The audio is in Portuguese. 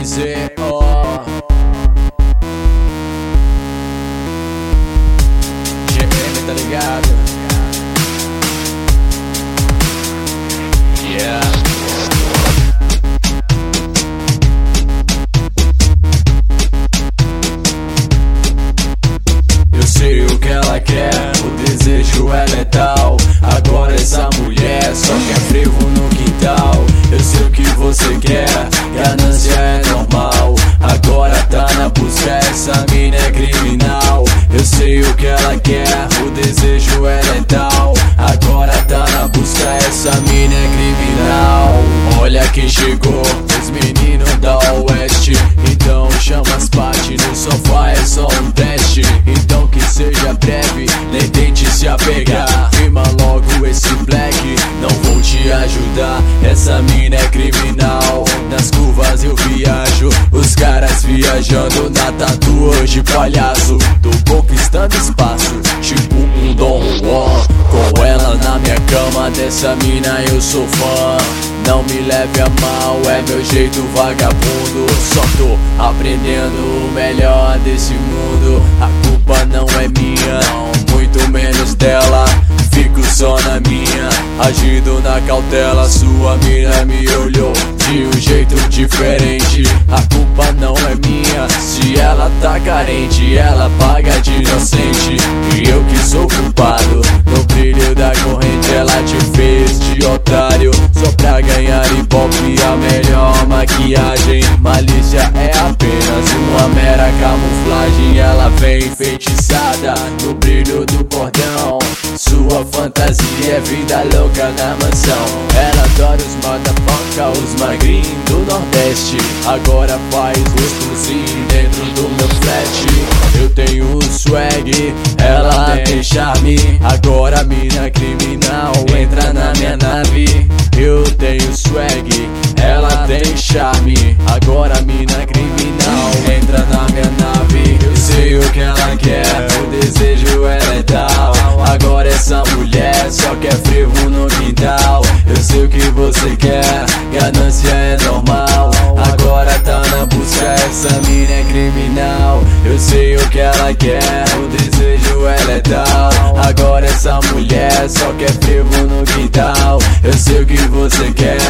MZO. GM, tá ligado? Yeah. Eu sei o que ela quer, o desejo é letal. Agora essa mulher só quer frevo no quintal. Eu sei o que você quer, ganância é normal. Agora tá na busca, essa mina é criminal. Eu sei o que ela quer, o desejo é letal. Agora tá na busca, essa mina é criminal. Olha quem chegou, os meninos da Oeste. Então chama as partes, no sofá é só um teste. Então que seja breve, nem tente se apegar. Firma logo esse black, não vou te ajudar. Essa mina é criminal, nas curvas eu viajo. Os caras viajando na tatu hoje, palhaço. Tô conquistando espaço, tipo um Don Juan. Com ela na minha cama, dessa mina eu sou fã. Não me leve a mal, é meu jeito vagabundo. Só tô aprendendo o melhor desse mundo. A culpa não é minha, não, muito menos dela. Fico só na minha, agindo na cautela. Sua mina me olhou de um jeito diferente. A culpa não é minha, se ela tá carente, ela paga de inocente. E eu que sou culpado, no brilho da corrente ela te fez de otário. Só pra ganhar ibope, a melhor maquiagem. Malícia é apenas uma mera camuflagem. Ela vem enfeitiçada no brilho do cordão. Sua fantasia é vida louca na mansão. Ela adora os motherfucker, os magrinhos do Nordeste. Agora faz gostosinho dentro do meu flat. Eu tenho swag, ela tem charme. Agora mina criminal entra na minha nave. Eu tenho swag, ela tem charme. Agora mina criminal entra na minha nave. Eu sei o que ela quer, o desejo é letal. Agora essa mulher só quer frevo no quintal. Eu sei o que você quer, ganância é normal. Agora tá na busca, essa mina é criminal. Eu sei o que ela quer, o desejo é letal. Agora essa mulher só quer frevo no quintal. Eu sei o que você quer,